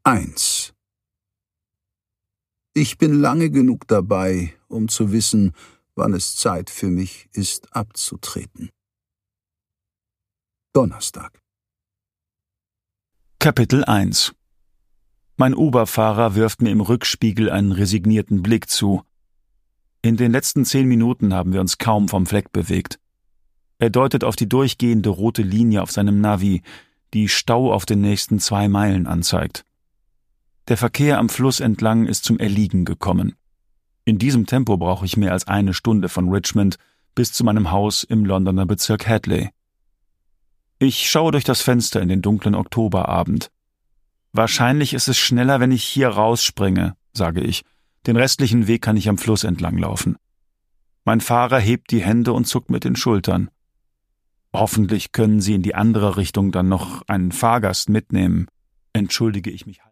1. Ich bin lange genug dabei, um zu wissen, wann es Zeit für mich ist, abzutreten. Donnerstag. Kapitel 1. Mein Uber-Fahrer wirft mir im Rückspiegel einen resignierten Blick zu. In den letzten 10 Minuten haben wir uns kaum vom Fleck bewegt. Er deutet auf die durchgehende rote Linie auf seinem Navi, die Stau auf den nächsten 2 Meilen anzeigt. Der Verkehr am Fluss entlang ist zum Erliegen gekommen. In diesem Tempo brauche ich mehr als 1 Stunde von Richmond bis zu meinem Haus im Londoner Bezirk Hadley. Ich schaue durch das Fenster in den dunklen Oktoberabend. Wahrscheinlich ist es schneller, wenn ich hier rausspringe, sage ich. Den restlichen Weg kann ich am Fluss entlang laufen. Mein Fahrer hebt die Hände und zuckt mit den Schultern. Hoffentlich können Sie in die andere Richtung dann noch einen Fahrgast mitnehmen, entschuldige ich mich.